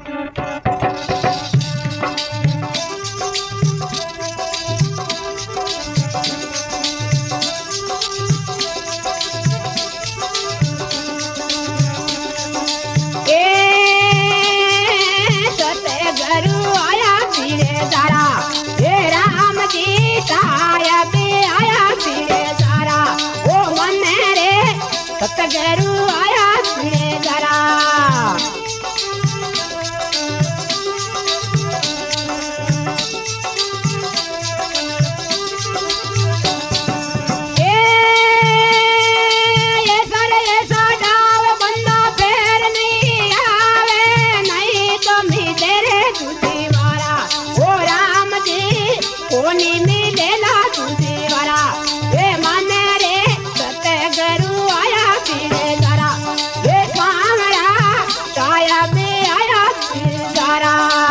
सतगुरु आया फिरे जरा ऐसा डाव बंदा फेर नहीं आवे नहीं तो मिले तुझी वारा ओ राम जी कोनी मिलेला तुझी वारा ये माने रे सतगुरु आया फिरे जरा ये स्वामरा काया में आया फिरे जरा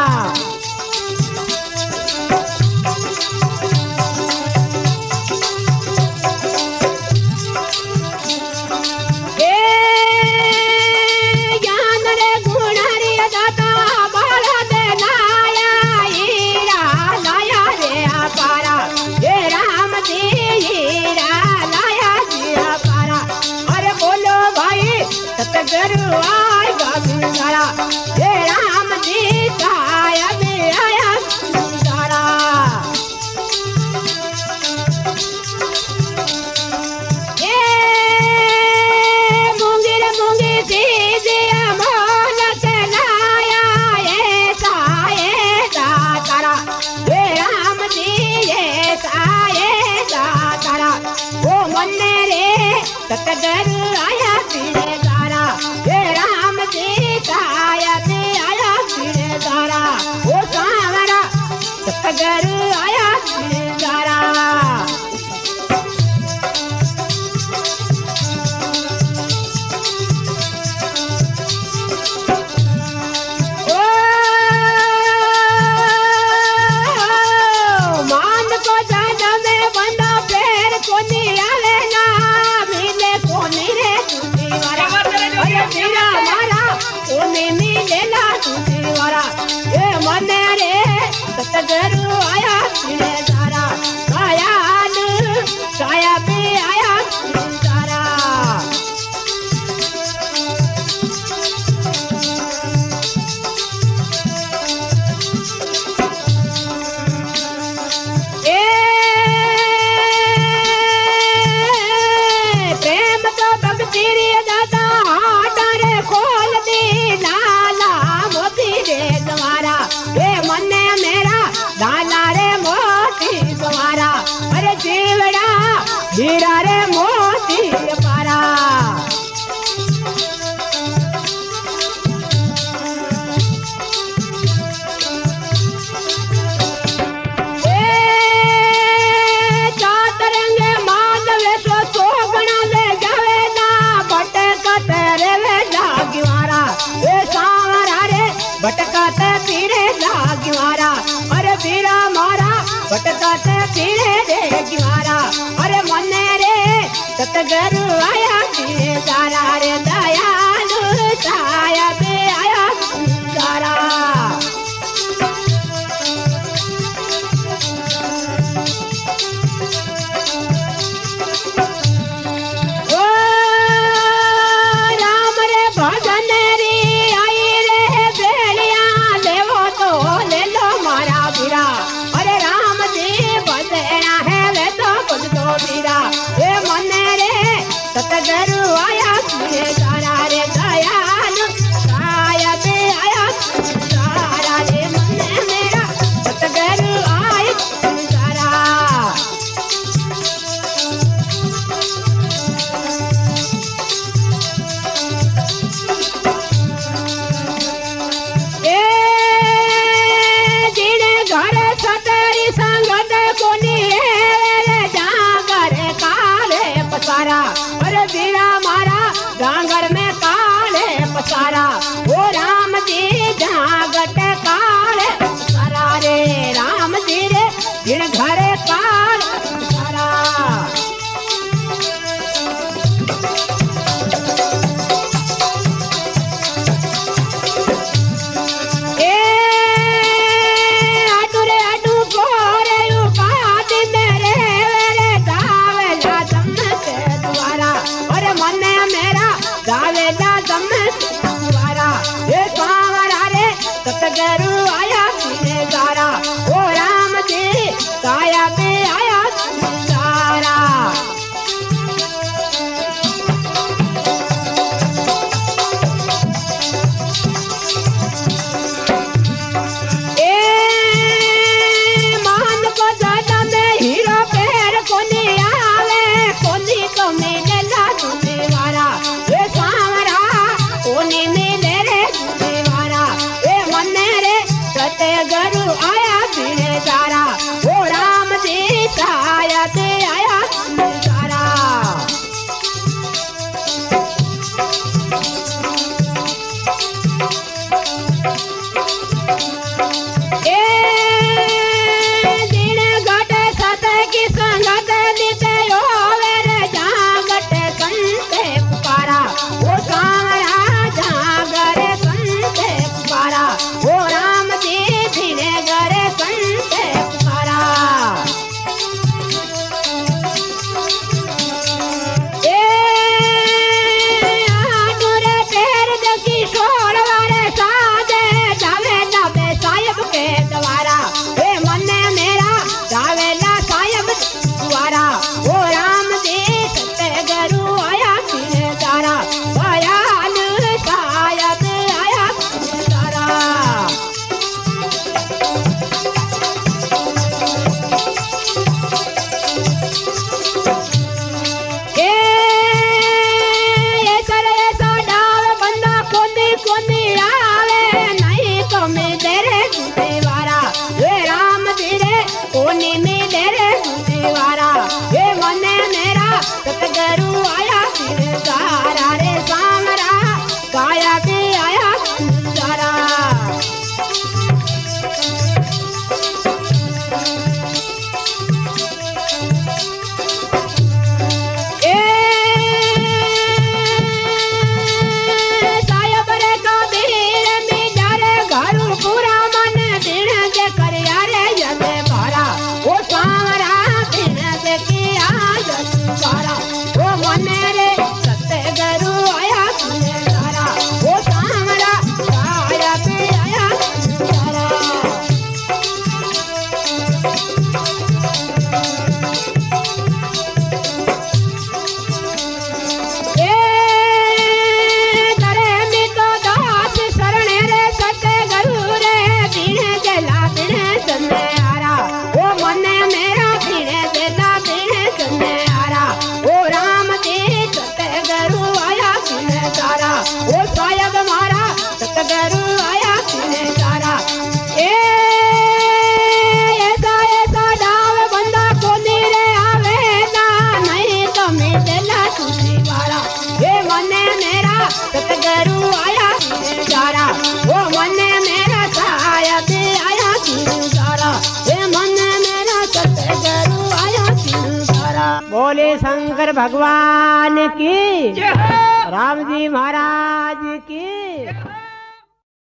सतगुरु आएगा गुजारा ये राम जी काया में आया गुजारा ये मूंगी रे मूंगी सीधी मोल के लाया ये तारा ये राम जी ये तारा वो मन रे सतगुरु आया फिरे ये राम जी काया में आया फिरे जरा वो सावरा सतगुरु आया फिरे जरा मान को जाना में बंदा पैर को नहीं आवे ना मिले को नहीं रे तुझी वारा तेरा मारा ओने मिलेला तुझी वारा ये मने रे सतगुरु आया फिरे जरा काया पे आया फिरे जरा प्रेम तो भक्ति रे दादा खोल दे लाला मोती रे तुम्हारा ये मन मेरा लाला रे मोती तुम्हारा अरे जीवड़ा हीरा रे मोती पारा चातरंगे माधवे तो सोगना ले जावे ना भटकत रे लागिवारा ये सावरा रे भटकत फिरे लागिवारा अरे बीरा मारा भटकत फिरे देगिवारा अरे मने रे सतगुरु आया फिरे जरा रे दयालु छाया पे आया जरा भजन रे आई रे बेलिया बोले शंकर भगवान की, राम जी महाराज की।